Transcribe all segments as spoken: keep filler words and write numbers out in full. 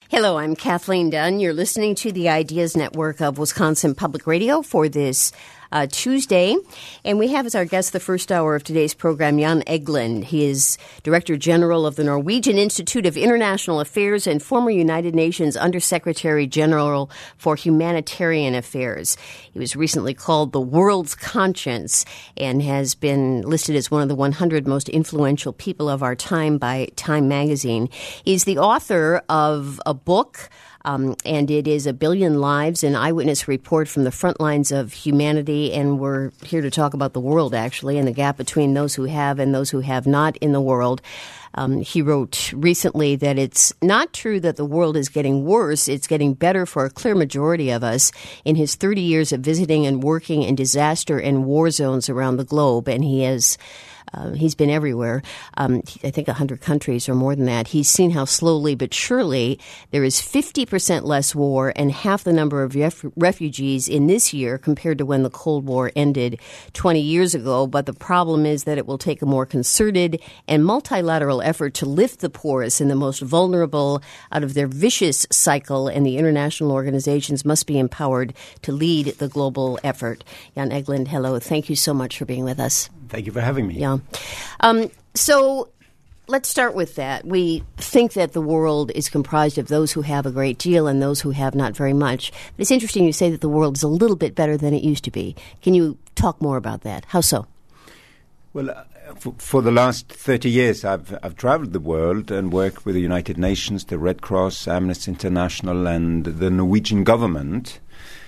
Hello, I'm Kathleen Dunn. You're listening to the Ideas Network of Wisconsin Public Radio for this uh, Tuesday. And we have as our guest the first hour of today's program, Jan Egeland. He is Director General of the Norwegian Institute of International Affairs and former United Nations Undersecretary General for Humanitarian Affairs. He was recently called the world's conscience and has been listed as one of the one hundred most influential people of our time by Time magazine. He's the author of a book, um, and it is A Billion Lives, an eyewitness report from the front lines of humanity. And we're here to talk about the world, actually, and the gap between those who have and those who have not in the world. Um, he wrote recently that it's not true that the world is getting worse. It's getting better for a clear majority of us. In his thirty years of visiting and working in disaster and war zones around the globe, and he has Uh, he's been everywhere, um, I think one hundred countries or more than that. He's seen how slowly but surely there is fifty percent less war and half the number of ref- refugees in this year compared to when the Cold War ended twenty years ago. But the problem is that it will take a more concerted and multilateral effort to lift the poorest and the most vulnerable out of their vicious cycle, and the international organizations must be empowered to lead the global effort. Jan Egeland, hello. Thank you so much for being with us. Thank you for having me. Yeah. Um, so let's start with that. We think that the world is comprised of those who have a great deal and those who have not very much. It's interesting you say that the world is a little bit better than it used to be. Can you talk more about that? How so? Well, uh, for, for the last thirty years, I've I've traveled the world and worked with the United Nations, the Red Cross, Amnesty International, and the Norwegian government.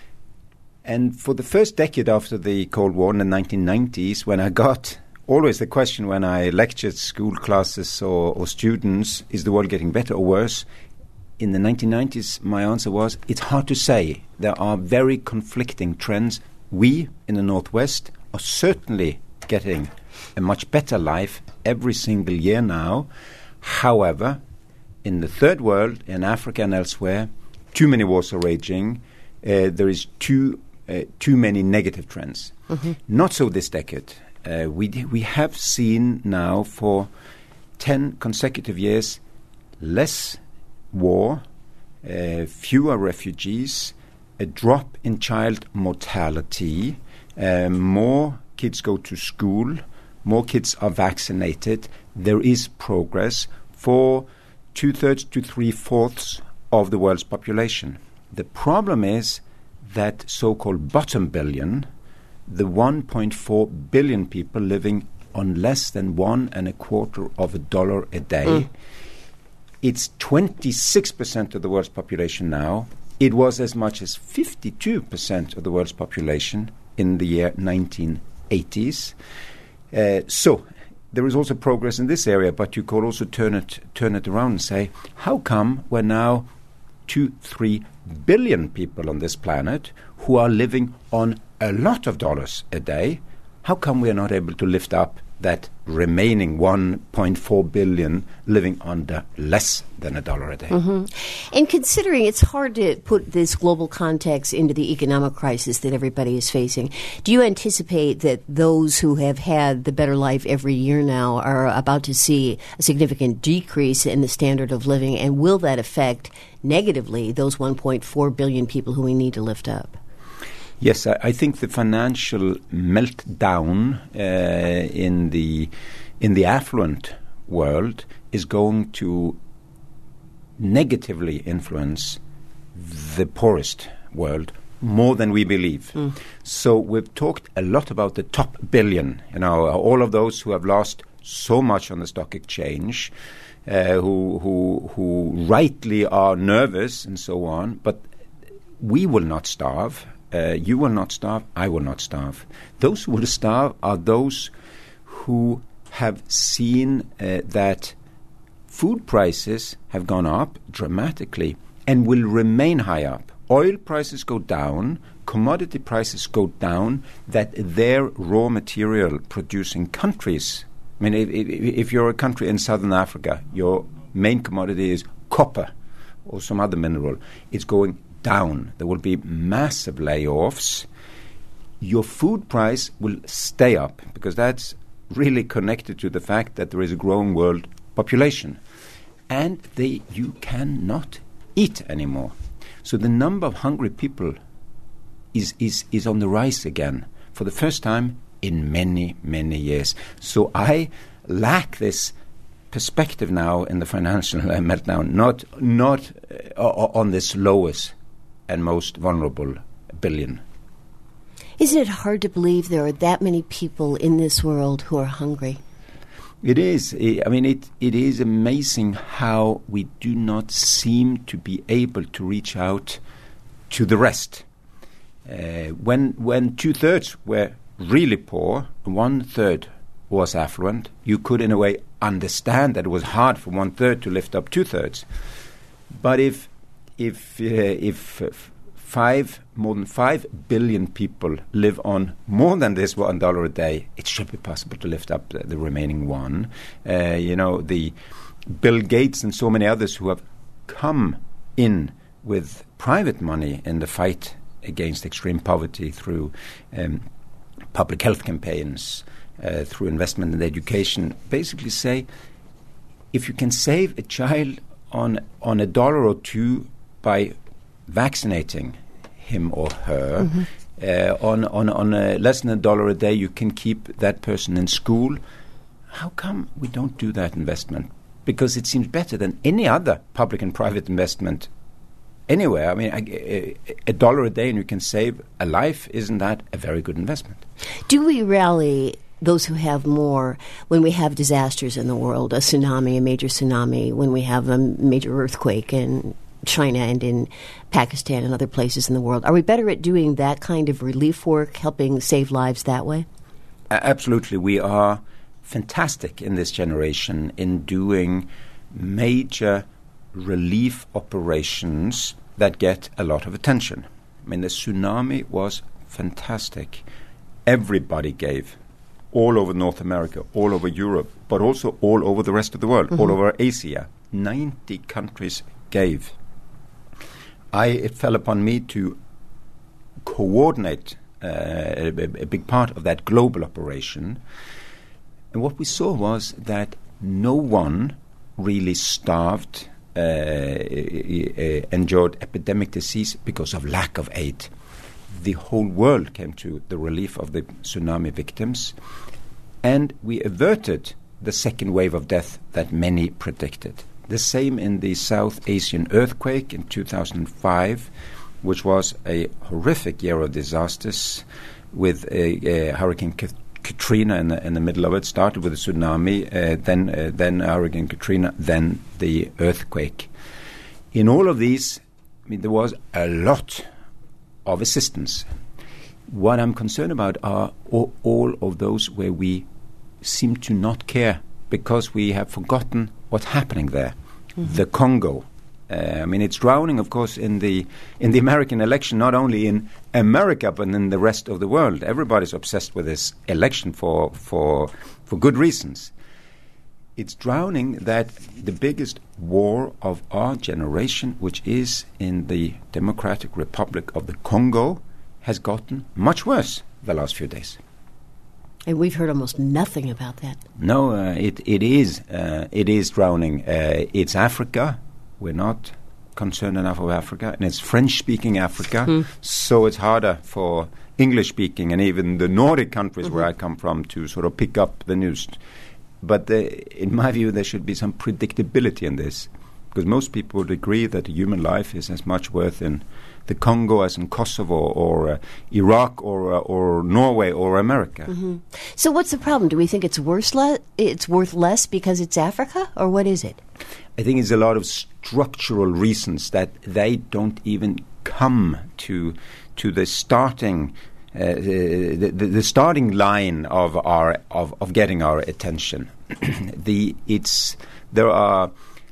And for the first decade after the Cold War in the nineteen nineties, when I got always the question when I lectured school classes or, or students, is the world getting better or worse? In the nineteen nineties, my answer was, it's hard to say. There are very conflicting trends. We in the Northwest are certainly getting a much better life every single year now. However, in the third world, in Africa and elsewhere, too many wars are raging. Uh, there is too Uh, too many negative trends. Mm-hmm. Not so this decade. Uh, we d- we have seen now for ten consecutive years less war, uh, fewer refugees, a drop in child mortality, uh, more kids go to school, more kids are vaccinated. There is progress for two-thirds to three-fourths of the world's population. The problem is that so-called bottom billion, the one point four billion people living on less than one and a quarter of a dollar a day. Mm. It's twenty-six percent of the world's population now. It was as much as fifty-two percent of the world's population in the year nineteen eighties. Uh, so there is also progress in this area, but you could also turn it turn it around and say, how come we're now two, three billion people on this planet who are living on a lot of dollars a day? How come we are not able to lift up that remaining one point four billion living under less than a dollar a day? Mm-hmm. And considering it's hard to put this global context into the economic crisis that everybody is facing, do you anticipate that those who have had the better life every year now are about to see a significant decrease in the standard of living, and will that affect negatively those one point four billion people who we need to lift up? Yes, I, I think the financial meltdown uh, in the in the affluent world is going to negatively influence the poorest world more than we believe. Mm. So we've talked a lot about the top billion, you know, all of those who have lost so much on the stock exchange, uh, who who who rightly are nervous and so on. But we will not starve. Uh, you will not starve. I will not starve. Those who will starve are those who have seen uh, that food prices have gone up dramatically and will remain high up. Oil prices go down, commodity prices go down, that their raw material producing countries, I mean, if, if, if you're a country in southern Africa, your main commodity is copper or some other mineral, it's going down. There will be massive layoffs. Your food price will stay up because that's really connected to the fact that there is a growing world population. And they, you cannot eat anymore. So the number of hungry people is, is, is on the rise again for the first time in many, many years. So I lack this perspective now in the financial uh, meltdown, not, not uh, on this lowest and most vulnerable billion. Isn't it hard to believe there are that many people in this world who are hungry? It is. I mean, it, it is amazing how we do not seem to be able to reach out to the rest. Uh, when when two-thirds were really poor, one-third was affluent, you could in a way understand that it was hard for one-third to lift up two-thirds. But if if uh, if uh, five more than five billion people live on more than this one dollar a day, it should be possible to lift up the, the remaining one. Uh, you know, the Bill Gates and so many others who have come in with private money in the fight against extreme poverty through um, public health campaigns, uh, through investment in education, basically say, if you can save a child on on a dollar or two by vaccinating him or her, mm-hmm. uh, on on on a less than a dollar a day, you can keep that person in school. How come we don't do that investment? Because it seems better than any other public and private investment anywhere. I mean, a, a, a dollar a day and you can save a life. Isn't that a very good investment? Do we rally those who have more when we have disasters in the world, a tsunami, a major tsunami, when we have a major earthquake in China and in Pakistan and other places in the world? Are we better at doing that kind of relief work, helping save lives that way? Uh, absolutely. We are fantastic in this generation in doing major relief operations that get a lot of attention. I mean, the tsunami was fantastic. Everybody gave, all over North America, all over Europe, but also all over the rest of the world, mm-hmm. all over Asia. ninety countries gave. I, it fell upon me to coordinate uh, a, a big part of that global operation. And what we saw was that no one really starved, uh, uh, endured epidemic disease because of lack of aid. The whole world came to the relief of the tsunami victims, and we averted the second wave of death that many predicted. The same in the South Asian earthquake in two thousand five, which was a horrific year of disasters with a, a Hurricane Katrina in the, in the middle of it. Started with a tsunami, uh, then uh, then Hurricane Katrina, then the earthquake. In all of these, I mean, there was a lot of assistance. What I'm concerned about are all, all of those where we seem to not care because we have forgotten what's happening there. Mm-hmm. The Congo. Uh, I mean, it's drowning, of course, in the in the American election, not only in America, but in the rest of the world. Everybody's obsessed with this election for for for good reasons. It's drowning that the biggest war of our generation, which is in the Democratic Republic of the Congo, has gotten much worse the last few days. And we've heard almost nothing about that. No, uh, it it is uh, it is drowning. Uh, it's Africa. We're not concerned enough of Africa, and it's French-speaking Africa. Mm. So it's harder for English-speaking and even the Nordic countries mm-hmm. where I come from to sort of pick up the news. But the, in my view, there should be some predictability in this, because most people would agree that a human life is as much worth in the Congo as in Kosovo or uh, Iraq or uh, or Norway or America. Mm-hmm. So what's the problem? Do we think it's worse le- it's worth less because it's Africa, or what is it? I think it's a lot of structural reasons that they don't even come to to the starting uh, the, the, the starting line of our of, of getting our attention. the it's there are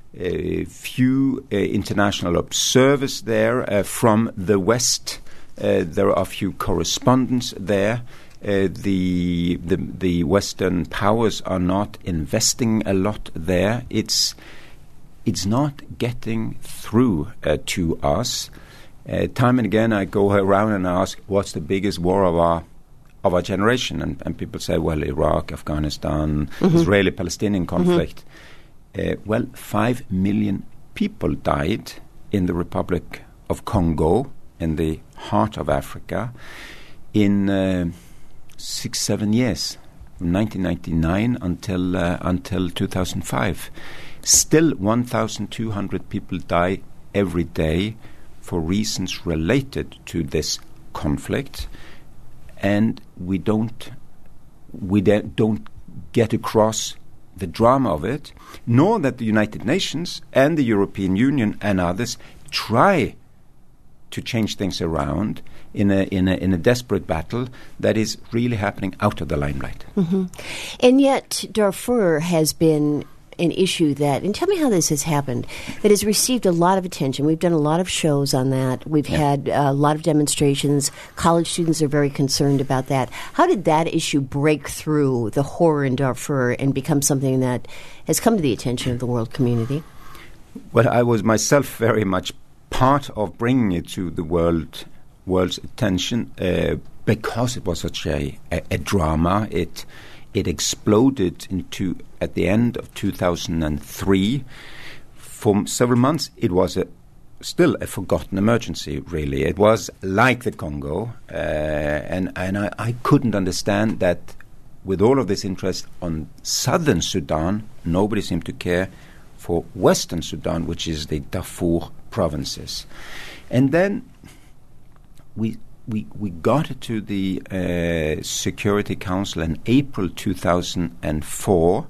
a few uh, international observers there uh, from the West. Uh, there are a few correspondents there. Uh, the, the the Western powers are not investing a lot there. It's it's not getting through uh, to us. Uh, time and again, I go around and ask, "What's the biggest war of our of our generation?" And, and people say, "Well, Iraq, Afghanistan, mm-hmm. Israeli-Palestinian conflict." Mm-hmm. Uh, well, five million people died in the Republic of Congo, in the heart of Africa, in uh, six, seven years, from nineteen ninety-nine until uh, until two thousand five. Still, one thousand two hundred people die every day for reasons related to this conflict, and we don't we don't get across the drama of it, nor that the United Nations and the European Union and others try to change things around in a in a in a desperate battle that is really happening out of the limelight. Mm-hmm. And yet, Darfur has been an issue that, and tell me how this has happened, that has received a lot of attention. We've done a lot of shows on that. We've yeah. had a lot of demonstrations. College students are very concerned about that. How did that issue break through the horror in Darfur and become something that has come to the attention of the world community? Well, I was myself very much part of bringing it to the world world's attention uh, because it was such a, a, a drama. It It exploded into, at the end of two thousand three. For several months, it was a, still a forgotten emergency, really. It was like the Congo, uh, and, and I, I couldn't understand that with all of this interest on southern Sudan, nobody seemed to care for western Sudan, which is the Darfur provinces. And then we... We we got it to the uh, Security Council in April two thousand four.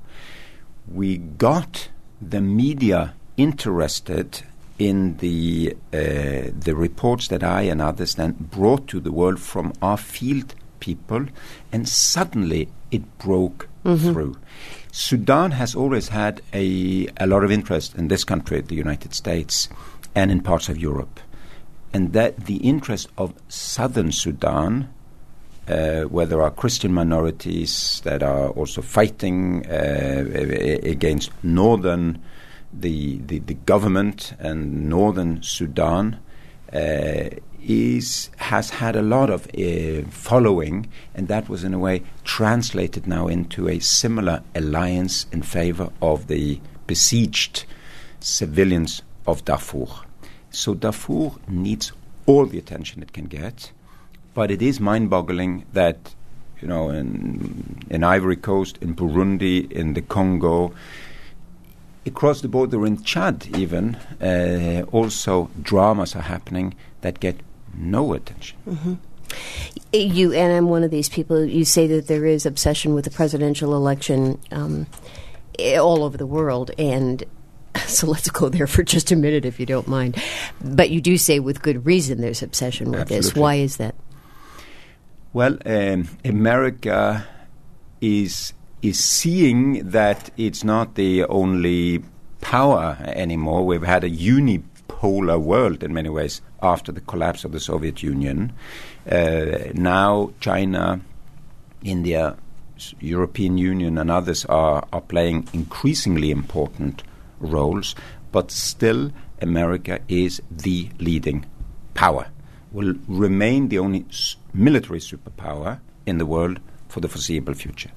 We got the media interested in the uh, the reports that I and others then brought to the world from our field people, and suddenly it broke mm-hmm. through. Sudan has always had a a lot of interest in this country, the United States, and in parts of Europe. And that the interest of southern Sudan, uh, where there are Christian minorities that are also fighting uh, against northern, the, the the government and northern Sudan, uh, is has had a lot of uh, following, and that was in a way translated now into a similar alliance in favor of the besieged civilians of Darfur. So Darfur needs all the attention it can get, but it is mind-boggling that, you know, in, in Ivory Coast, in Burundi, in the Congo, across the border in Chad even, uh, also dramas are happening that get no attention. Mm-hmm. You, and I'm one of these people, you say that there is obsession with the presidential election um, all over the world, and so let's go there for just a minute, if you don't mind. But you do say with good reason there's obsession with Absolutely. this. Why is that? Well, um, America is is seeing that it's not the only power anymore. We've had a unipolar world in many ways after the collapse of the Soviet Union. Uh, now China, India, European Union and others are, are playing increasingly important roles, but still America is the leading power, will remain the only s- military superpower in the world for the foreseeable future.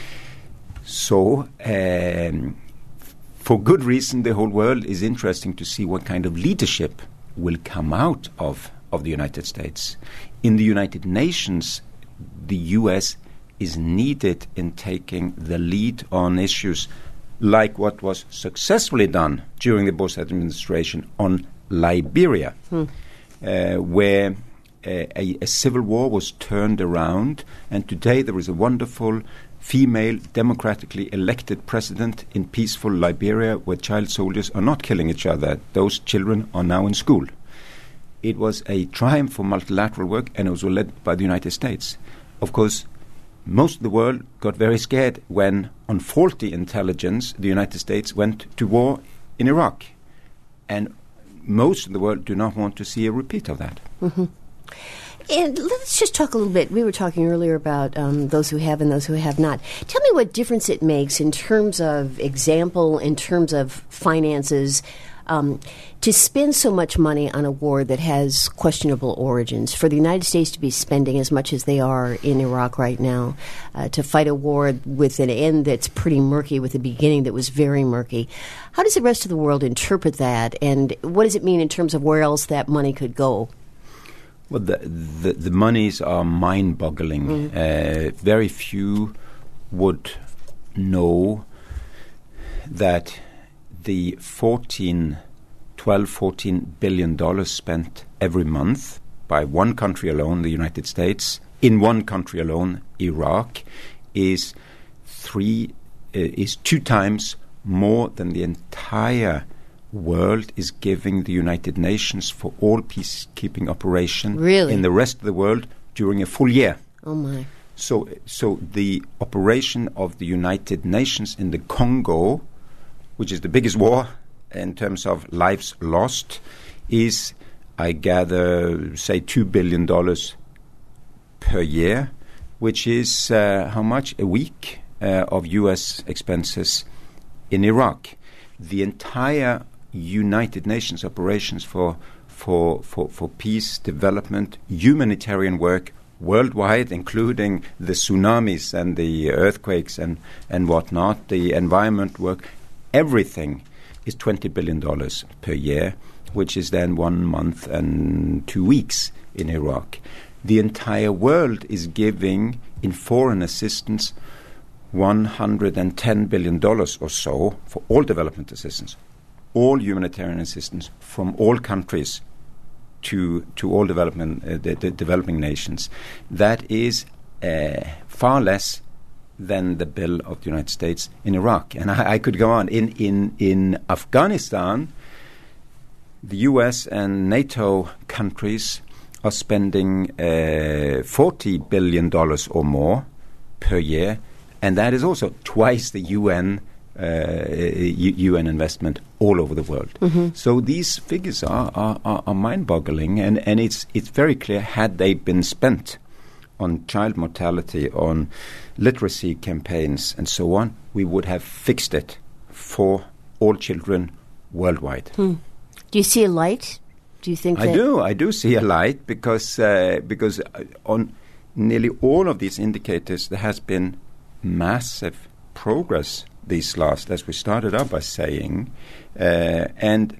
So, um, for good reason, the whole world is interesting to see what kind of leadership will come out of, of the United States. In the United Nations, the U S is needed in taking the lead on issues like what was successfully done during the Bush administration on Liberia, hmm. uh, where uh, a, a civil war was turned around, and today there is a wonderful female democratically elected president in peaceful Liberia where child soldiers are not killing each other. Those children are now in school. It was a triumph for multilateral work, and it was led by the United States. Of course, most of the world got very scared when, on faulty intelligence, the United States went to war in Iraq. And most of the world do not want to see a repeat of that. Mm-hmm. And let's just talk a little bit. We were talking earlier about um, those who have and those who have not. Tell me what difference it makes in terms of example, in terms of finances, Um, to spend so much money on a war that has questionable origins, for the United States to be spending as much as they are in Iraq right now, uh, to fight a war with an end that's pretty murky, with a beginning that was very murky, how does the rest of the world interpret that, and what does it mean in terms of where else that money could go? Well, the the, the monies are mind-boggling. Mm-hmm. Uh, very few would know that the fourteen, twelve, fourteen billion dollars spent every month by one country alone, the United States, in one country alone, Iraq, is three uh, is two times more than the entire world is giving the United Nations for all peacekeeping operation really? in the rest of the world during a full year. Oh my! So, so the operation of the United Nations in the Congo, which is the biggest war in terms of lives lost, is, I gather, say two billion dollars per year, which is uh, how much? A week uh, of U S expenses in Iraq. The entire United Nations operations for, for, for, for peace, development, humanitarian work worldwide, including the tsunamis and the earthquakes and, and whatnot, the environment work, everything is twenty billion dollars per year, which is then one month and two weeks in Iraq. The entire world is giving, in foreign assistance, one hundred ten billion dollars or so for all development assistance, all humanitarian assistance from all countries to to all development uh, the, the developing nations. That is uh, far less than the bill of the United States in Iraq. And I, I could go on. In, in, in Afghanistan, the U S and NATO countries are spending uh, forty billion dollars or more per year, and that is also twice the U N uh, U N investment all over the world. Mm-hmm. So these figures are, are, are, are mind-boggling, and, and it's it's very clear, had they been spent on child mortality, on literacy campaigns, and so on, we would have fixed it for all children worldwide. Hmm. Do you see a light? Do you think I that do. I do see a light because uh, because on nearly all of these indicators there has been massive progress these last, as we started out by saying, uh, and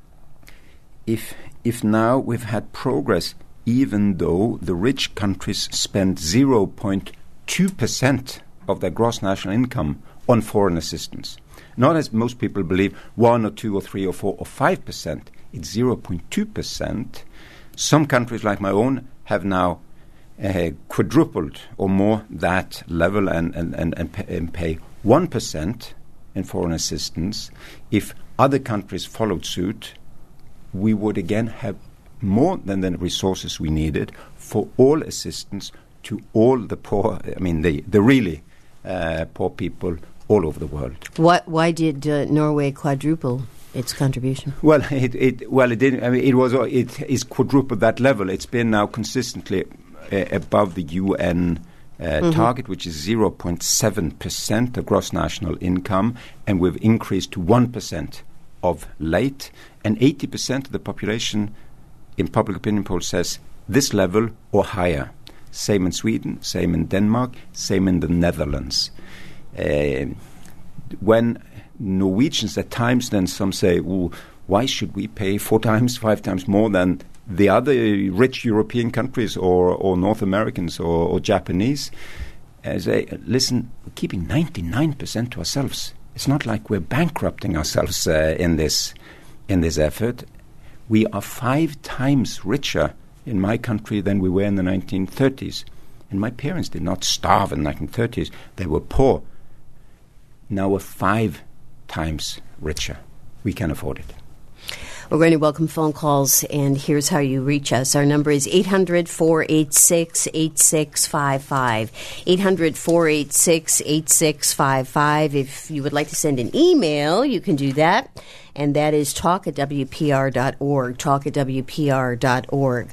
if if now we've had progress, even though the rich countries spend zero point two percent of their gross national income on foreign assistance. Not as most people believe, one or two or three or four or five percent. It's zero point two percent. Some countries like my own have now uh, quadrupled or more that level and, and, and, and, pay, and pay one percent in foreign assistance. If other countries followed suit, we would again have more than the resources we needed for all assistance to all the poor, I mean, the, the really uh, poor people all over the world. What, why did uh, Norway quadruple its contribution? Well, it, it well it didn't. I mean, it was it is quadrupled that level. It's been now consistently uh, above the U N uh, mm-hmm. target, which is zero point seven percent of gross national income, and we've increased to one percent of late, and eighty percent of the population in public opinion polls says this level or higher. Same in Sweden, same in Denmark, same in the Netherlands. Uh, when Norwegians at times then some say, well, why should we pay four times, five times more than the other rich European countries or, or North Americans or, or Japanese? I say, listen, we're keeping ninety-nine percent to ourselves. It's not like we're bankrupting ourselves uh, in this in this effort. We are five times richer in my country than we were in the nineteen thirties. And my parents did not starve in the nineteen thirties. They were poor. Now we're five times richer. We can afford it. We're going to welcome phone calls, and here's how you reach us. Our number is eight hundred, four eight six, eight six five five. eight hundred, four eight six, eight six five five. If you would like to send an email, you can do that, and that is talk at W P R dot org, talk at W P R dot org.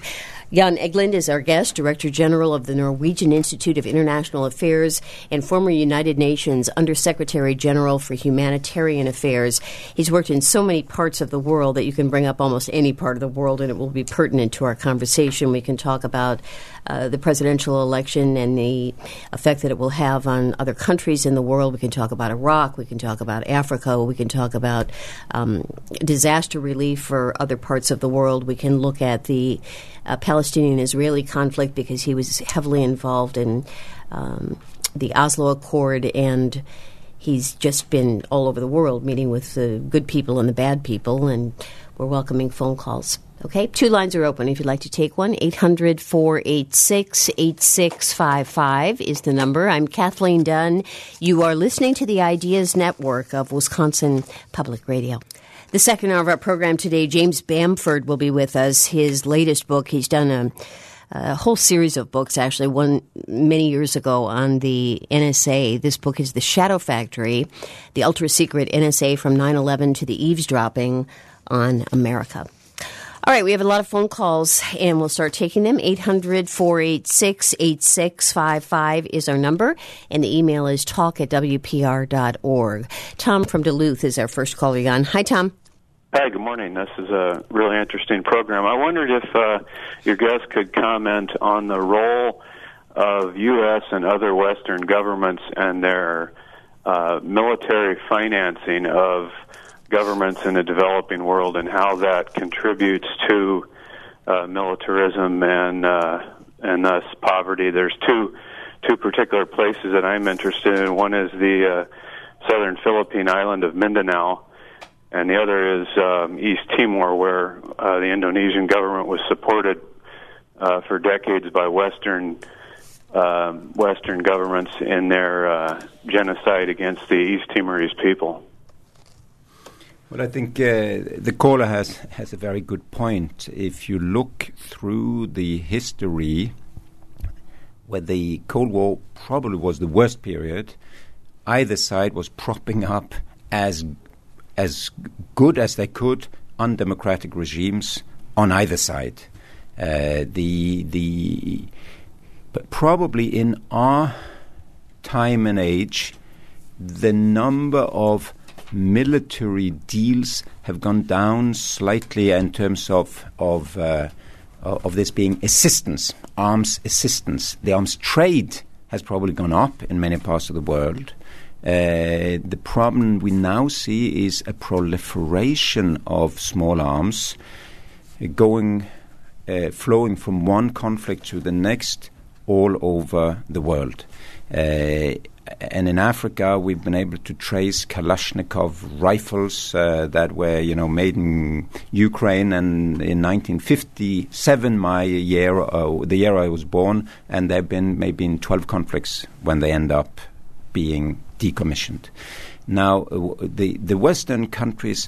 Jan Egeland is our guest, Director General of the Norwegian Institute of International Affairs and former United Nations Undersecretary General for Humanitarian Affairs. He's worked in so many parts of the world that you can bring up almost any part of the world and it will be pertinent to our conversation. We can talk about uh, the presidential election and the effect that it will have on other countries in the world. We can talk about Iraq. We can talk about Africa. We can talk about um, disaster relief for other parts of the world. We can look at the uh, Palestinian-Israeli conflict because he was heavily involved in um, the Oslo Accord, and he's just been all over the world meeting with the good people and the bad people, and we're welcoming phone calls. Okay, two lines are open if you'd like to take one. eight hundred, four eight six, eight six five five is the number. I'm Kathleen Dunn. You are listening to the Ideas Network of Wisconsin Public Radio. The second hour of our program today, James Bamford will be with us. His latest book, he's done a, a whole series of books, actually, one many years ago on the N S A. This book is The Shadow Factory, the ultra-secret N S A from nine eleven to the eavesdropping on America. All right, we have a lot of phone calls, and we'll start taking them. eight hundred, four eight six, eight six five five is our number, and the email is talk at w p r dot org. Tom from Duluth is our first caller on. Hi, Tom. Hi, good morning. This is a really interesting program. I wondered if uh, your guest could comment on the role of U S and other Western governments and their uh, military financing of governments in the developing world and how that contributes to uh, militarism and uh, and thus poverty. There's two two particular places that I'm interested in. One is the uh, southern Philippine island of Mindanao, and the other is um, East Timor, where uh, the Indonesian government was supported uh, for decades by Western uh, Western governments in their uh, genocide against the East Timorese people. Well, I think uh, the caller has, has a very good point. If you look through the history where the Cold War probably was the worst period, either side was propping up as as good as they could undemocratic regimes on either side. Uh, the the but probably in our time and age, the number of military deals have gone down slightly in terms of of uh, of this being assistance, arms assistance. The arms trade has probably gone up in many parts of the world. Uh, the problem we now see is a proliferation of small arms uh, going, uh, flowing from one conflict to the next all over the world. Uh, and in Africa, we've been able to trace Kalashnikov rifles uh, that were, you know, made in Ukraine, and in nineteen fifty-seven, my year, uh, the year I was born, and they've been maybe in twelve conflicts when they end up being decommissioned. Now, uh, the the Western countries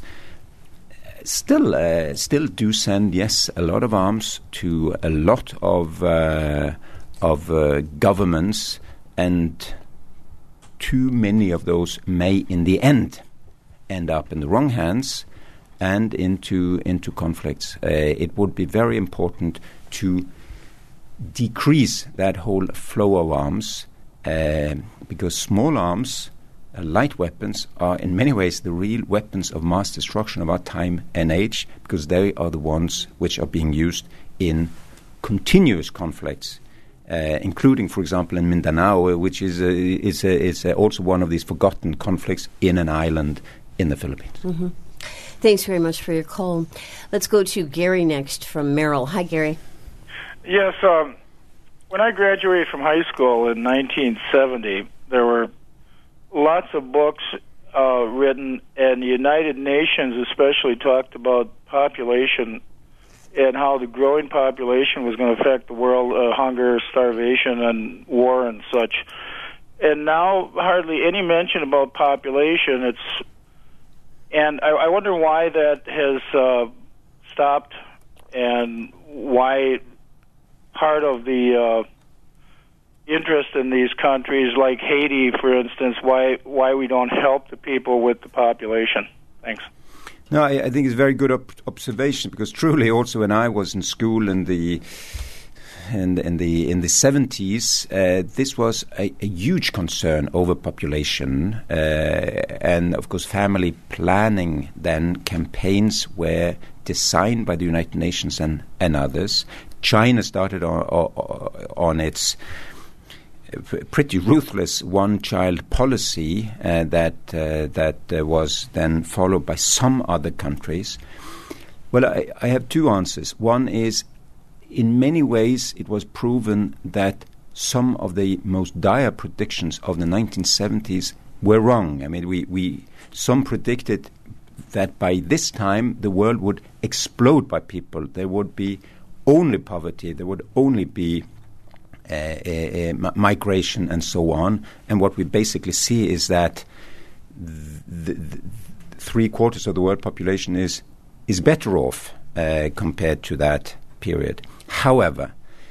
still uh, still do send, yes, a lot of arms to a lot of uh, of uh, governments, and too many of those may, in the end, end up in the wrong hands and into into conflicts. Uh, it would be very important to decrease that whole flow of arms, uh, because small arms, uh, light weapons, are in many ways the real weapons of mass destruction of our time and age, because they are the ones which are being used in continuous conflicts. Uh, including, for example, in Mindanao, uh, which is uh, is, uh, is uh, also one of these forgotten conflicts in an island in the Philippines. Mm-hmm. Thanks very much for your call. Let's go to Gary next from Merrill. Hi, Gary. Yes, um, when I graduated from high school in nineteen seventy, there were lots of books uh, written, and the United Nations especially talked about population and how the growing population was going to affect the world, uh, hunger, starvation, and war and such. And now hardly any mention about population. It's and I, I wonder why that has uh, stopped, and why part of the uh, interest in these countries, like Haiti, for instance, why why we don't help the people with the population. Thanks. No, I, I think it's a very good op- observation, because truly also when I was in school in the in, in the in the seventies, uh, this was a, a huge concern, overpopulation, uh, and of course, family planning. Then campaigns were designed by the United Nations and, and others. China started on, on, on its pretty ruthless one-child policy uh, that uh, that uh, was then followed by some other countries. Well, I, I have two answers. One is, in many ways, it was proven that some of the most dire predictions of the nineteen seventies were wrong. I mean, we, we some predicted that by this time the world would explode by people. There would be only poverty. There would only be uh, uh, uh, migration and so on. And what we basically see is that the, the three quarters of the world population is is better off uh, compared to that period. However,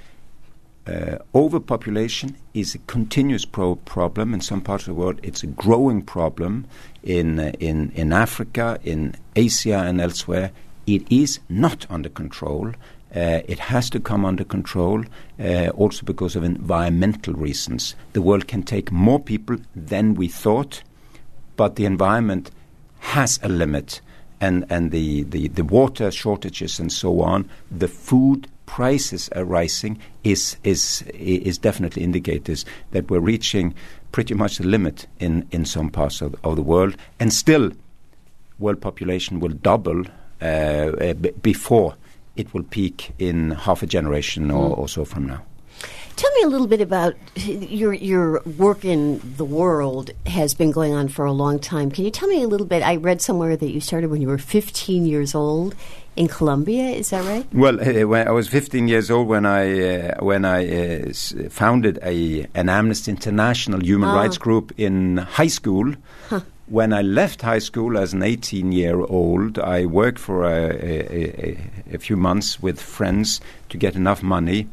uh, overpopulation is a continuous pro- problem in some parts of the world. It's a growing problem in uh, in in Africa, in Asia, and elsewhere. It is not under control. Uh, it has to come under control, uh, also because of environmental reasons. The world can take more people than we thought, but the environment has a limit. And, and the, the, the water shortages and so on, the food prices are rising is is is definitely indicators that we're reaching pretty much the limit in, in some parts of, of the world. And still, world population will double uh, uh, b- before it will peak in half a generation or, mm. or so from now. Tell me a little bit about your your work in the world has been going on for a long time. Can you tell me a little bit? I read somewhere that you started when you were fifteen years old in Colombia. Is that right? Well, uh, when I was fifteen years old when I uh, when I uh, s- founded a an Amnesty International human oh. rights group in high school. Huh. When I left high school as an eighteen-year-old, I worked for a, a, a, a few months with friends to get enough money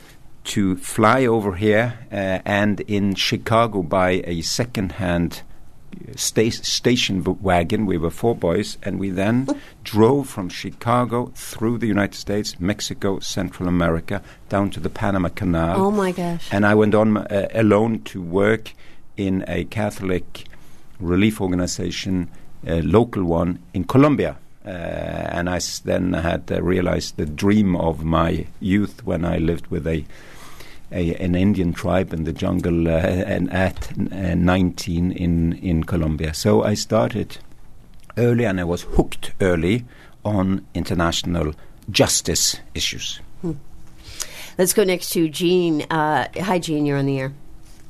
to fly over here uh, and in Chicago buy a second-hand sta- station wagon. We were four boys, and we then drove from Chicago through the United States, Mexico, Central America, down to the Panama Canal. Oh, my gosh. And I went on uh, alone to work in a Catholic relief organization, a local one in Colombia. Uh, and I s- then had uh, realized the dream of my youth when I lived with a, a an Indian tribe in the jungle uh, and at uh, nineteen in, in Colombia. So I started early, and I was hooked early on international justice issues. Hmm. Let's go next to Gene. Uh, hi, Gene. You're on the air.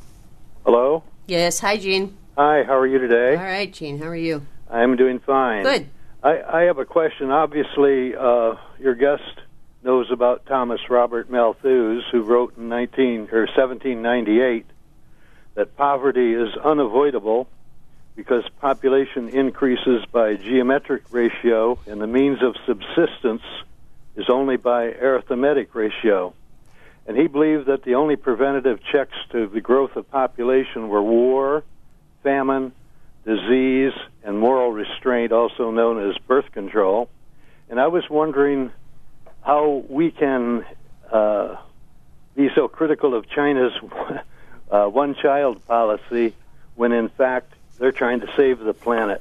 Hello? Yes. Hi, Gene. Hi, how are you today? All right, Gene. How are you? I'm doing fine. Good. I, I have a question. Obviously, uh, your guest knows about Thomas Robert Malthus, who wrote in nineteen or seventeen ninety-eight that poverty is unavoidable because population increases by geometric ratio and the means of subsistence is only by arithmetic ratio. And he believed that the only preventative checks to the growth of population were war, famine, disease, and moral restraint, also known as birth control. And I was wondering how we can uh, be so critical of China's uh, one-child policy when, in fact, they're trying to save the planet.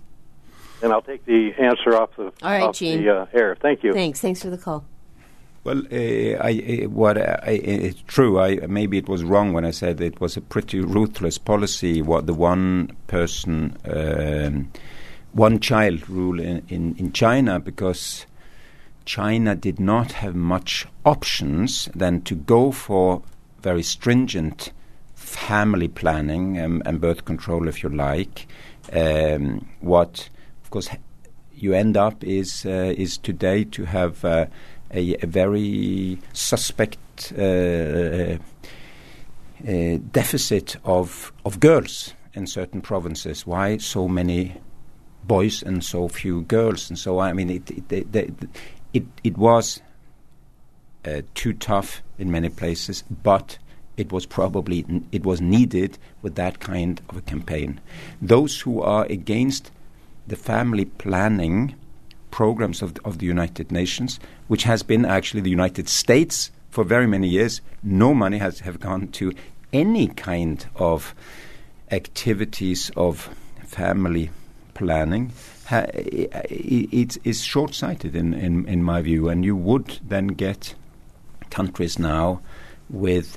And I'll take the answer off the, All right, off Gene. the uh, air. Thank you. Thanks. Thanks for the call. Well, uh, I, uh, what I, it's true. I maybe it was wrong when I said it was a pretty ruthless policy. What the one person, um, one child rule in, in, in China, because China did not have much options than to go for very stringent family planning and, and birth control, if you like. Um, what, of course, you end up is uh, is today to have. Uh, A, a very suspect uh, uh, deficit of of girls in certain provinces. Why so many boys and so few girls? And so I mean, it it it, it, it was uh, too tough in many places, but it was probably it was needed with that kind of a campaign. Those who are against the family planning programs of the, of the United Nations, which has been actually the United States for very many years, no money has have gone to any kind of activities of family planning. Ha, it is short-sighted in, in, in my view, and you would then get countries now with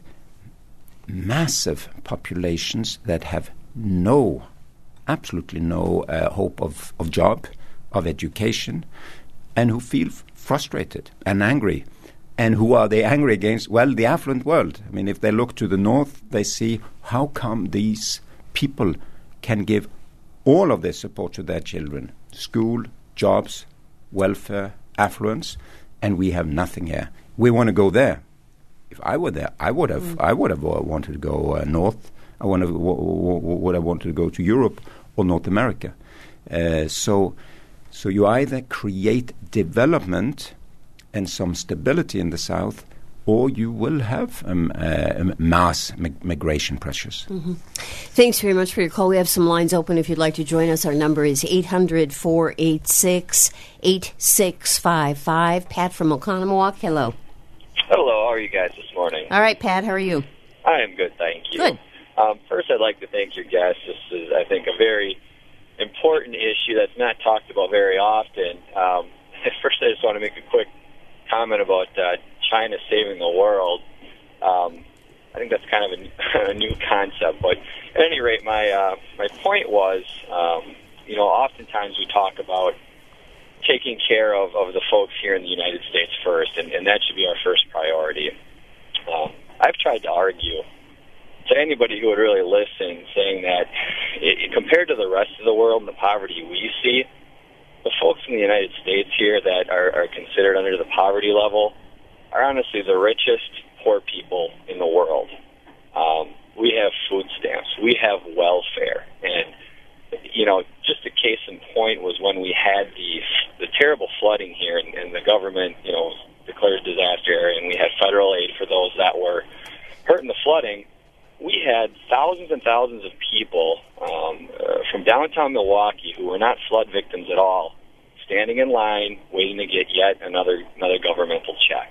massive populations that have no, absolutely no uh, hope of, of job, of education, and who feel f- frustrated and angry. And who are they angry against? Well, the affluent world. I mean, if they look to the north, they see how come these people can give all of their support to their children, school, jobs, welfare, affluence, and we have nothing here. We want to go there. If I were there, I would have. Mm. I would have wanted to go uh, north. I would have, w- w- would have wanted to go to Europe or North America. Uh, so, so you either create development and some stability in the south, or you will have um, uh, mass mig- migration pressures. Mm-hmm. Thanks very much for your call. We have some lines open if you'd like to join us. Our number is eight hundred, four eight six, eight six five five. Pat from Oconomowoc, hello. Hello, how are you guys this morning? All right, Pat, how are you? I am good, thank you. Good. Um, first, I'd like to thank your guest. This is, I think, a very important issue that's not talked about very often. Um, first, I just want to make a quick comment about uh, China saving the world. Um, I think that's kind of a, a new concept, but at any rate, my uh, my point was, um, you know, oftentimes we talk about taking care of, of the folks here in the United States first, and, and that should be our first priority. Um, I've tried to argue to anybody who would really listen, saying that it, it, compared to the rest of the world and the poverty we see, the folks in the United States here that are, are considered under the poverty level are honestly the richest poor people in the world. Um, we have food stamps. We have welfare. And, you know, just a case in point was when we had the the terrible flooding here, and, and the government, you know, declared disaster area, and we had federal aid for those that were hurt in the flooding. We had thousands and thousands of people um, uh, from downtown Milwaukee who were not flood victims at all, standing in line, waiting to get yet another another governmental check.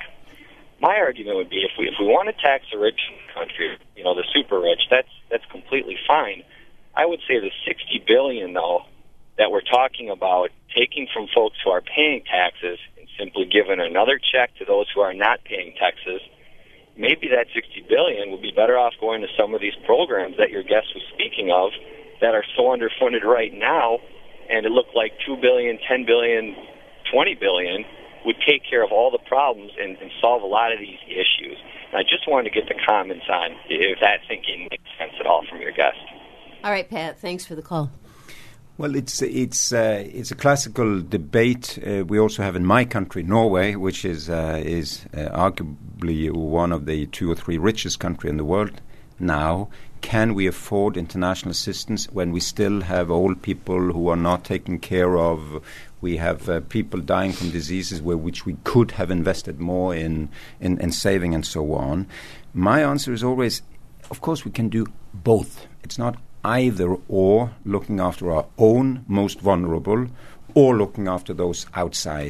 My argument would be if we if we want to tax the rich country, you know, the super rich, that's that's completely fine. I would say the sixty billion dollars, though, that we're talking about taking from folks who are paying taxes and simply giving another check to those who are not paying taxes, maybe that sixty billion dollars would be better off going to some of these programs that your guest was speaking of that are so underfunded right now, and it looked like two billion dollars, ten billion dollars, twenty billion dollars would take care of all the problems and, and solve a lot of these issues. And I just wanted to get the comments on if that thinking makes sense at all from your guest. All right, Pat, thanks for the call. Well, it's it's uh, it's a classical debate uh, we also have in my country, Norway, which is uh, is uh, arguably one of the two or three richest countries in the world now. Can we afford international assistance when we still have old people who are not taken care of? We have uh, people dying from diseases where which we could have invested more in, in, in saving and so on. My answer is always, of course, we can do both. It's not either or, looking after our own most vulnerable or looking after those outside.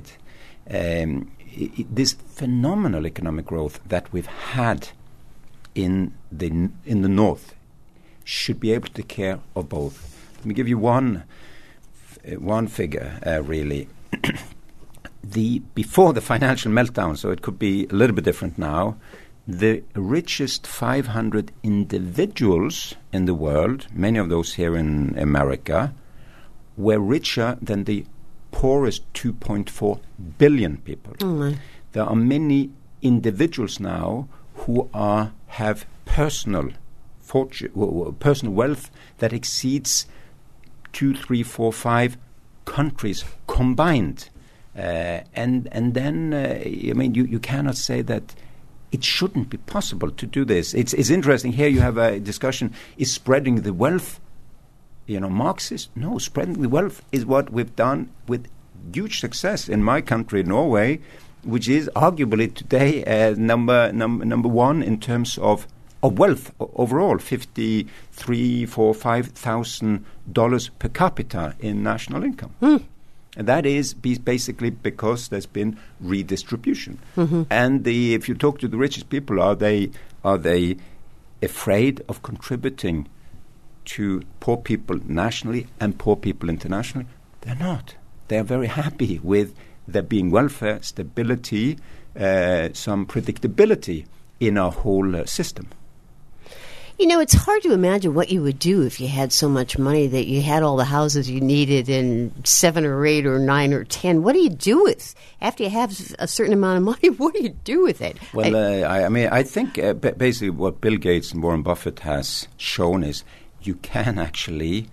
Um, it, it, this phenomenal economic growth that we've had in the in the north should be able to take care of both. Let me give you one uh, one figure, uh, really. the before the financial meltdown, so it could be a little bit different now, the richest five hundred individuals in the world, many of those here in America, were richer than the poorest two point four billion people. Mm-hmm. There are many individuals now who are have personal fortune, personal wealth that exceeds two, three, four, five countries combined, uh, and and then uh, I mean you, you cannot say that it shouldn't be possible to do this. It's it's interesting here. You have a discussion: is spreading the wealth, you know, Marxist? No, spreading the wealth is what we've done with huge success in my country, Norway, which is arguably today uh, number num- number one in terms of, of wealth o- overall, fifty-three, four, five thousand dollars per capita in national income. Mm. And that is be- basically because there's been redistribution. Mm-hmm. And the, if you talk to the richest people, are they are they afraid of contributing to poor people nationally and poor people internationally? They're not. They are very happy with there being welfare, stability, uh, some predictability in our whole uh, system. You know, it's hard to imagine what you would do if you had so much money that you had all the houses you needed in seven or eight or nine or ten. What do you do with after you have a certain amount of money? What do you do with it? Well, I, uh, I, I mean, I think uh, b- basically what Bill Gates and Warren Buffett has shown is you can actually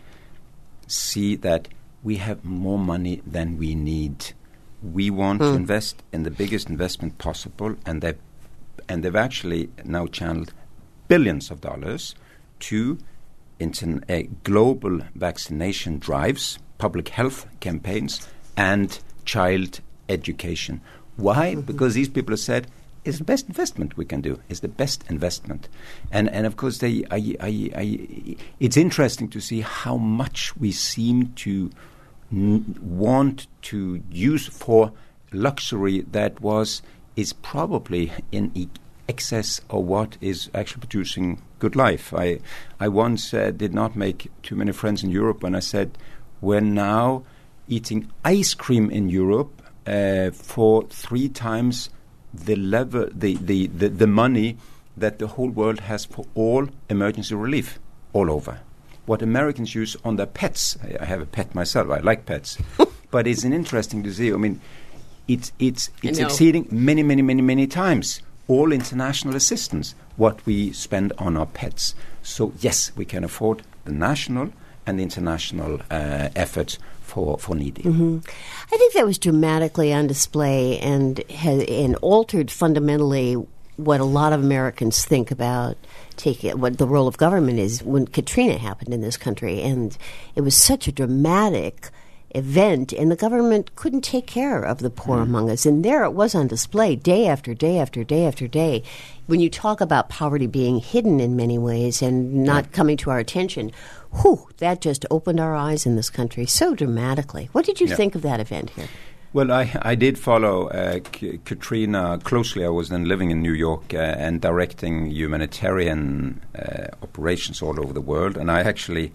see that we have more money than we need. We want hmm. to invest in the biggest investment possible, and they and they've actually now channeled billions of dollars to into uh, global vaccination drives, public health campaigns, and child education. Why? Mm-hmm. Because these people have said it's the best investment we can do. It's the best investment, and and of course they. I, I, I, it's interesting to see how much we seem to n- want to use for luxury that was is probably in e- excess of what is actually producing good life. I I once uh, did not make too many friends in Europe when I said we're now eating ice cream in Europe uh, for three times the level, the, the, the, the money that the whole world has for all emergency relief all over. What Americans use on their pets. I, I have a pet myself. I like pets. But it's an interesting to see. I mean, it's it's it's exceeding many, many, many, many times all international assistance, what we spend on our pets. So, yes, we can afford the national and the international uh, efforts for, for needy. Mm-hmm. I think that was dramatically on display and, ha- and altered fundamentally what a lot of Americans think about taking what the role of government is when Katrina happened in this country. And it was such a dramatic event, and the government couldn't take care of the poor mm. among us. And there it was on display day after day after day after day. When you talk about poverty being hidden in many ways and not yeah. coming to our attention, whew, that just opened our eyes in this country so dramatically. What did you yeah. think of that event here? Well, I, I did follow uh, K- Katrina closely. I was then living in New York uh, and directing humanitarian uh, operations all over the world, and I actually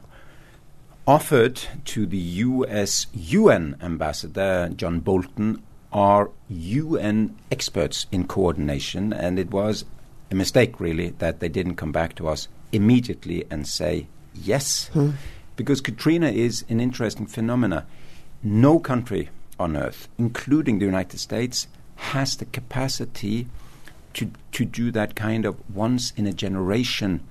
offered to the U S U N ambassador, John Bolton, our U N experts in coordination, and it was a mistake, really, that they didn't come back to us immediately and say yes, hmm. because Katrina is an interesting phenomena. No country on earth, including the United States, has the capacity to to do that kind of once-in-a-generation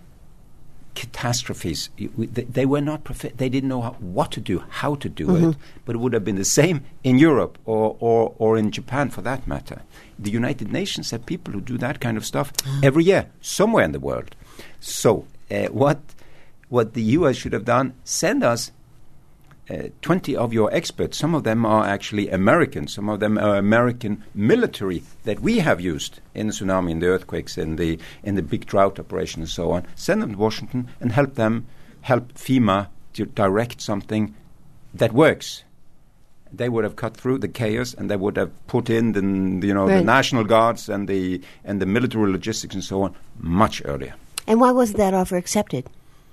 catastrophes. They, they were not profi- they didn't know how, what to do, how to do mm-hmm. it, but it would have been the same in Europe or, or, or in Japan for that matter. The United Nations have people who do that kind of stuff every year, somewhere in the world. So uh, what what the U S should have done, send us uh, twenty of your experts. Some of them are actually American, some of them are American military that we have used in the tsunami, in the earthquakes, in the in the big drought operation and so on. Send them to Washington and help them, help FEMA to direct something that works. They would have cut through the chaos, and they would have put in the you know right. the National Guards and the and the military logistics and so on much earlier. And why wasn't that offer accepted?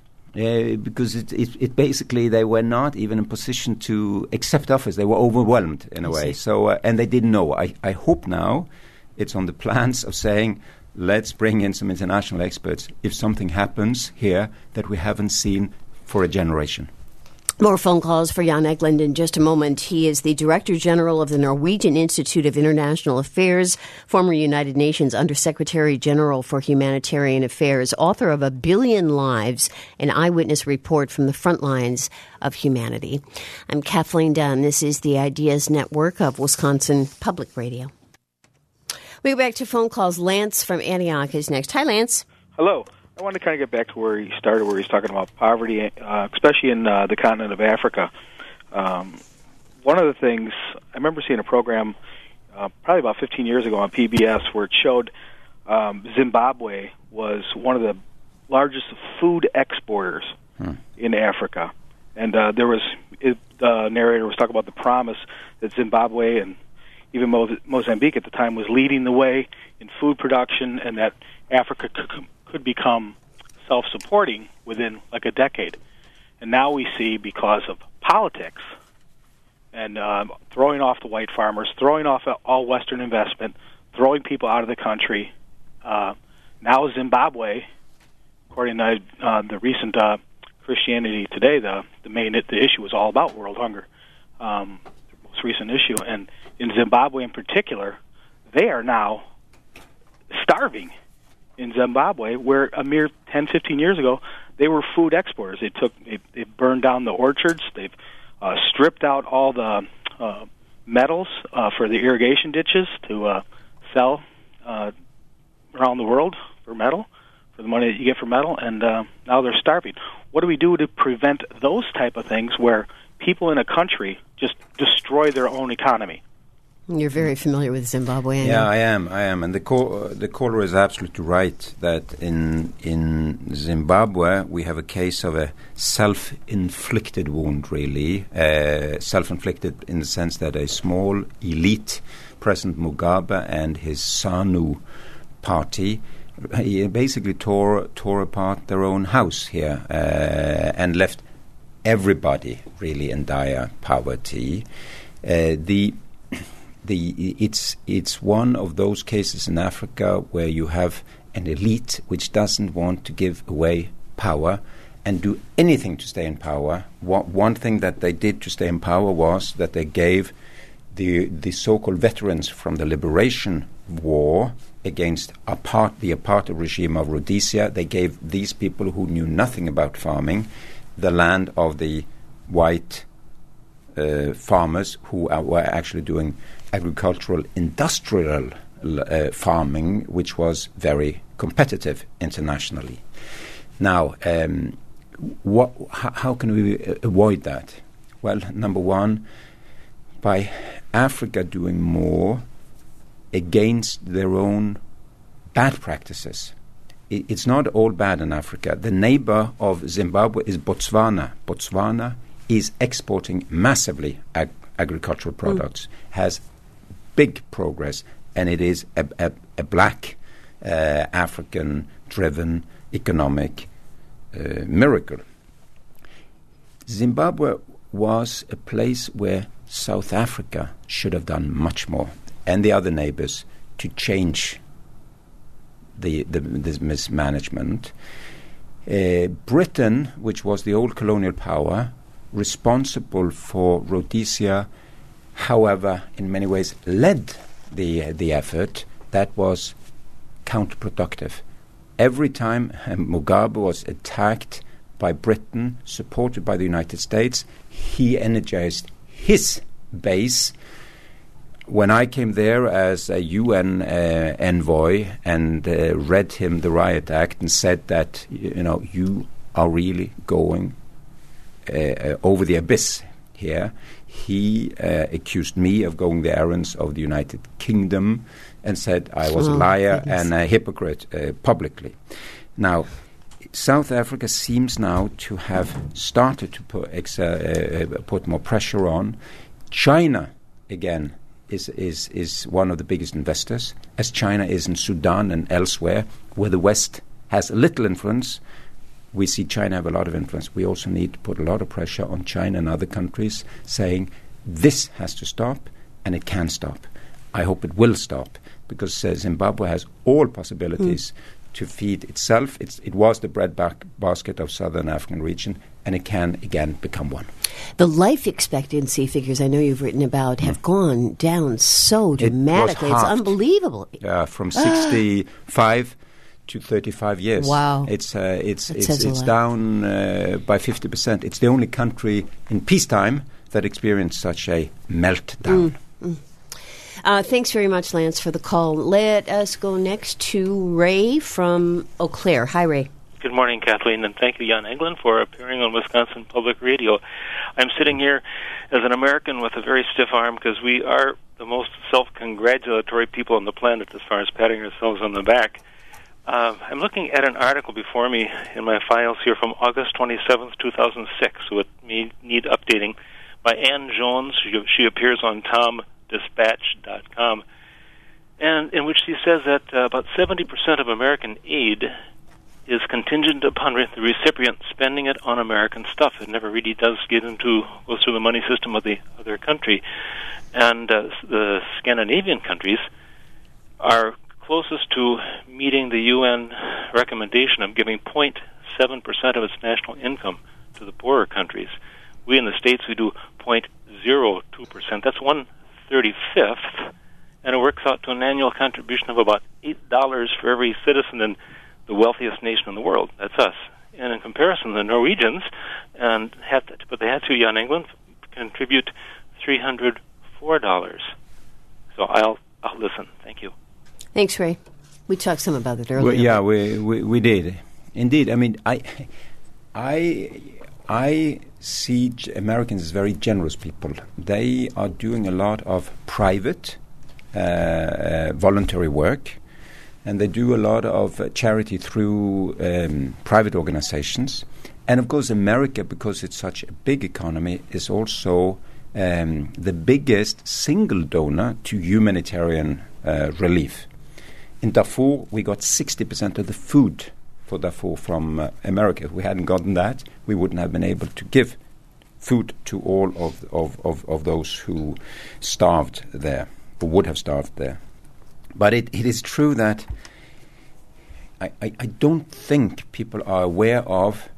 Uh, because it, it, it basically they were not even in position to accept offers. They were overwhelmed in a I way. See. So uh, and they didn't know. I, I hope now it's on the plans of saying, let's bring in some international experts if something happens here that we haven't seen for a generation. More phone calls for Jan Egeland in just a moment. He is the Director General of the Norwegian Institute of International Affairs, former United Nations Undersecretary General for Humanitarian Affairs, author of A Billion Lives, an eyewitness report from the front lines of humanity. I'm Kathleen Dunn. This is the Ideas Network of Wisconsin Public Radio. We go back to phone calls. Lance from Antioch is next. Hi, Lance. Hello. I want to kind of get back to where he started, where he's talking about poverty, uh, especially in uh, the continent of Africa. Um, one of the things, I remember seeing a program uh, probably about fifteen years ago on P B S where it showed um, Zimbabwe was one of the largest food exporters hmm. in Africa. And uh, there was it, the narrator was talking about the promise that Zimbabwe and even Mo- Mozambique at the time was leading the way in food production, and that Africa could, could become self-supporting within like a decade. And now we see, because of politics and um, throwing off the white farmers, throwing off all Western investment, throwing people out of the country, uh, now Zimbabwe, according to uh, the recent uh, Christianity Today, the the main the issue was all about world hunger, um, the most recent issue. And in Zimbabwe in particular, they are now starving. In Zimbabwe, where a mere ten, fifteen years ago, they were food exporters. They took, they, they burned down the orchards. They've uh, stripped out all the uh, metals uh, for the irrigation ditches to uh, sell uh, around the world for metal, for the money that you get for metal, and uh, now they're starving. What do we do to prevent those type of things where people in a country just destroy their own economy? You're very familiar with Zimbabwe. Yeah, I am. I am, and the co- uh, the caller is absolutely right that in in Zimbabwe we have a case of a self-inflicted wound. Really, uh, self-inflicted in the sense that a small elite, President Mugabe and his ZANU party, he basically tore tore apart their own house here uh, and left everybody really in dire poverty. Uh, the The, it's it's one of those cases in Africa where you have an elite which doesn't want to give away power and do anything to stay in power. What, one thing that they did to stay in power was that they gave the the so-called veterans from the liberation war against apart, the apartheid regime of Rhodesia, they gave these people who knew nothing about farming the land of the white uh, farmers who are, were actually doing agricultural industrial uh, farming, which was very competitive internationally. Now, um, what, h- how can we avoid that? Well, number one, by Africa doing more against their own bad practices. I- it's not all bad in Africa. The neighbor of Zimbabwe is Botswana. Botswana is exporting massively ag- agricultural products, mm. has big progress, and it is a, a, a black uh, African-driven economic uh, miracle. Zimbabwe was a place where South Africa should have done much more, and the other neighbors, to change the, the this mismanagement. Uh, Britain, which was the old colonial power, responsible for Rhodesia, however, in many ways led the uh, the effort. That was counterproductive. Every time uh, Mugabe was attacked by Britain, supported by the United States, he energized his base. When I came there as a U N uh, envoy and uh, read him the Riot Act and said that, you know, you are really going uh, uh, over the abyss here, he uh, accused me of going the errands of the United Kingdom and said I was oh, a liar goodness. and a hypocrite uh, publicly. Now, South Africa seems now to have started to put, ex- uh, uh, put more pressure on. China, again, is, is, is one of the biggest investors, as China is in Sudan and elsewhere, where the West has little influence. We see China have a lot of influence. We also need to put a lot of pressure on China and other countries, saying this has to stop, and it can stop. I hope it will stop, because uh, Zimbabwe has all possibilities mm. to feed itself. It's, it was the bread back basket of southern African region, and it can again become one. The life expectancy figures I know you've written about have mm. gone down so dramatically. It it's unbelievable. Yeah, from sixty-five to thirty-five years. Wow. It's uh, it's that it's it's down uh, by fifty percent. It's the only country in peacetime that experienced such a meltdown. Mm. Mm. Uh, thanks very much, Lance, for the call. Let us go next to Ray from Eau Claire. Hi, Ray. Good morning, Kathleen, and thank you, Jan Eglin, for appearing on Wisconsin Public Radio. I'm sitting here as an American with a very stiff arm because we are the most self-congratulatory people on the planet as far as patting ourselves on the back. Uh, I'm looking at an article before me in my files here from August twenty-seventh, two thousand six, so it may need updating, by Ann Jones. She, she appears on tom dispatch dot com, and in which she says that uh, about seventy percent of American aid is contingent upon re- the recipient spending it on American stuff. It never really does get into, goes through the money system of the other country. And uh, the Scandinavian countries are closest to meeting the U N recommendation of giving zero point seven percent of its national income to the poorer countries. We in the States, we do zero point zero two percent. That's one thirty-fifth, and it works out to an annual contribution of about eight dollars for every citizen in the wealthiest nation in the world. That's us. And in comparison, the Norwegians, and had to, but they had to, Jan England, contribute three hundred four dollars. So I'll I'll listen. Thank you. Thanks, Ray. We talked some about it earlier. Well, yeah, we, we we did. Indeed. I mean, I I I see Americans as very generous people. They are doing a lot of private uh, uh, voluntary work, and they do a lot of uh, charity through um, private organizations. And of course, America, because it's such a big economy, is also um, the biggest single donor to humanitarian uh, relief. In Darfur, we got sixty percent of the food for Darfur from uh, America. If we hadn't gotten that, we wouldn't have been able to give food to all of, of, of, of those who starved there, or would have starved there. But it, it is true that I, I, I don't think people are aware of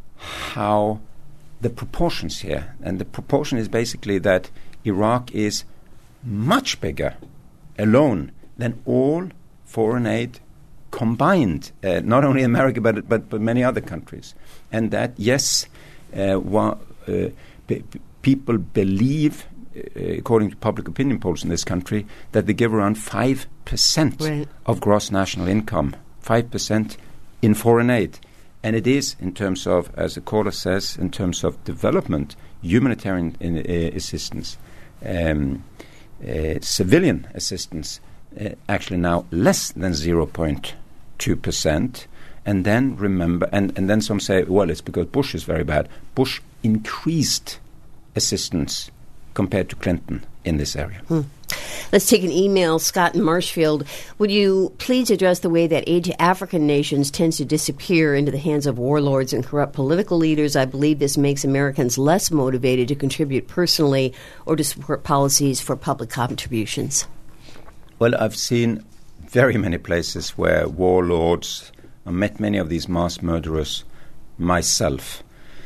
how the proportions here. And the proportion is basically that Iraq is much bigger alone than all foreign aid combined, uh, not only America but, but but many other countries. And that, yes, uh, wa- uh, p- p- people believe, uh, according to public opinion polls in this country, that they give around five percent right. of gross national income, five percent in foreign aid. And it is, in terms of, as the caller says, in terms of development, humanitarian in, uh, assistance, um, uh, civilian assistance, uh, actually now less than zero point two percent. And then remember, and, and then some say, well, it's because Bush is very bad. Bush increased assistance compared to Clinton in this area. Hmm. Let's take an email. Scott in Marshfield. Would you please address the way that aid to African nations tends to disappear into the hands of warlords and corrupt political leaders? I believe this makes Americans less motivated to contribute personally or to support policies for public contributions. Well, I've seen very many places where warlords, I met many of these mass murderers myself.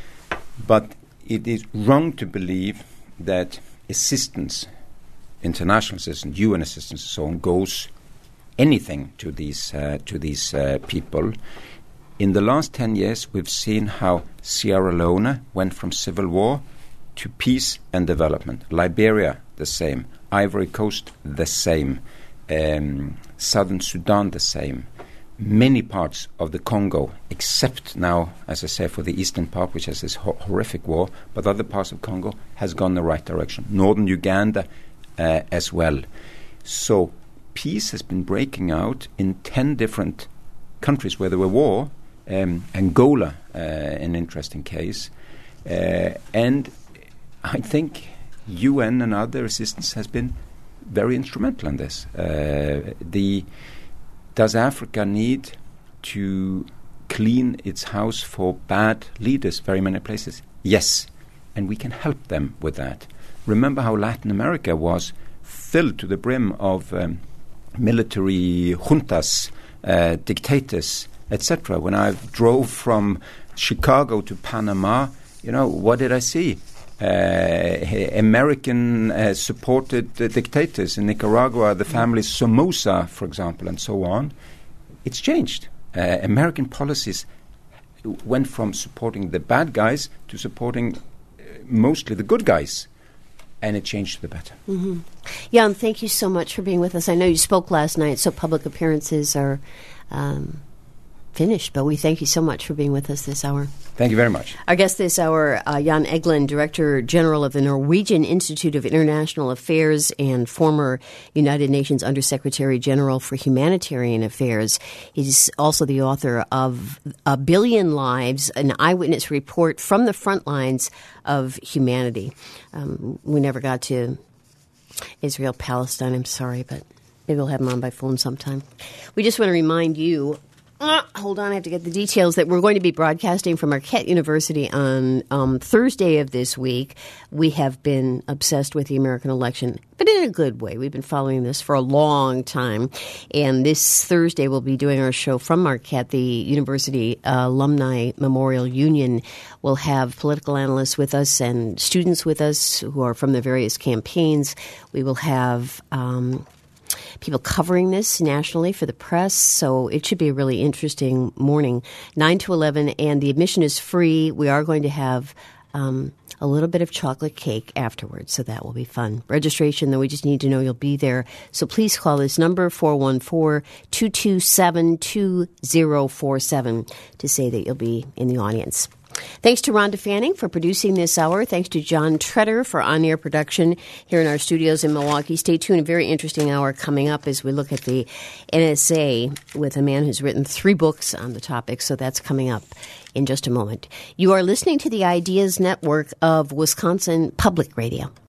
But it is wrong to believe that assistance, international assistance, U N assistance, and so on, goes anything to these uh, to these uh, people. In the last ten years, we've seen how Sierra Leone went from civil war to peace and development. Liberia, the same. Ivory Coast, the same. Um, Southern Sudan, the same. Many parts of the Congo, except now, as I say, for the eastern part, which has this ho- horrific war, but other parts of Congo has gone the right direction. Northern Uganda uh, as well. So peace has been breaking out in ten different countries where there were war. Um, Angola, uh, an interesting case. Uh, and I think U N and other assistance has been very instrumental in this. Uh, the Does Africa need to clean its house for bad leaders very many places? Yes, and we can help them with that. Remember how Latin America was filled to the brim of um, military juntas, uh, dictators, et cetera. When I drove from Chicago to Panama, you know, what did I see? Uh, American-supported uh, uh, dictators in Nicaragua, the family Somoza, for example, and so on. It's changed. Uh, American policies went from supporting the bad guys to supporting uh, mostly the good guys, and it changed to the better. Mm-hmm. Jan, thank you so much for being with us. I know you spoke last night, so public appearances are um, finished, but we thank you so much for being with us this hour. Thank you very much. Our guest this hour, uh, Jan Egeland, Director General of the Norwegian Institute of International Affairs and former United Nations Undersecretary General for Humanitarian Affairs. He's also the author of A Billion Lives, an eyewitness report from the front lines of humanity. Um, we never got to Israel, Palestine, I'm sorry, but maybe we'll have him on by phone sometime. We just want to remind you, uh, hold on, I have to get the details, that we're going to be broadcasting from Marquette University on um, Thursday of this week. We have been obsessed with the American election, but in a good way. We've been following this for a long time. And this Thursday we'll be doing our show from Marquette. The University uh, Alumni Memorial Union will have political analysts with us and students with us who are from the various campaigns. We will have Um, people covering this nationally for the press, so it should be a really interesting morning, nine to eleven, and the admission is free. We are going to have um, a little bit of chocolate cake afterwards, so that will be fun. Registration, though, we just need to know you'll be there, so please call this number, four one four, two two seven, two zero four seven, to say that you'll be in the audience. Thanks to Rhonda Fanning for producing this hour. Thanks to John Treader for on-air production here in our studios in Milwaukee. Stay tuned. A very interesting hour coming up as we look at the N S A with a man who's written three books on the topic. So that's coming up in just a moment. You are listening to the Ideas Network of Wisconsin Public Radio.